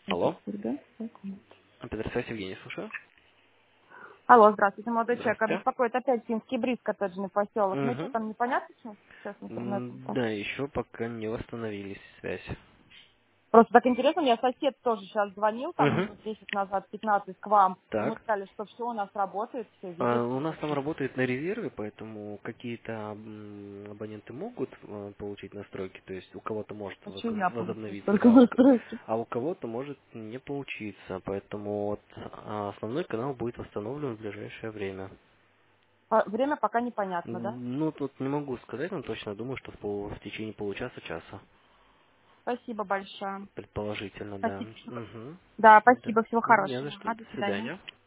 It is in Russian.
Алло. Да? Петросвязь, Евгений, слушаю. Алло, здравствуйте, молодой человек. Здравствуйте. Беспокоит опять Финский бриз, коттеджный поселок. Ну что Угу. там, непонятно что? Сейчас с интернетом так. Да, еще пока не восстановились связь. Просто так интересно, мне сосед тоже сейчас звонил, там Угу. минут 10 назад, 15 к вам. Ему Так. сказали, что все у нас работает, все видят, У в нас там общем. работает на резерве, поэтому какие-то абоненты могут получить настройки, то есть у кого-то может Хочу я получить возобновиться, только да, настройки. а у кого-то может не получиться, поэтому вот основной канал будет восстановлен в ближайшее время. Время пока непонятно, да? Ну, тут не могу сказать, но точно думаю, что в течение получаса-часа. Спасибо большое. Предположительно, да. Спасибо. Угу. Да, Да. спасибо, всего Не за хорошего. что. А, до До свидания. свидания.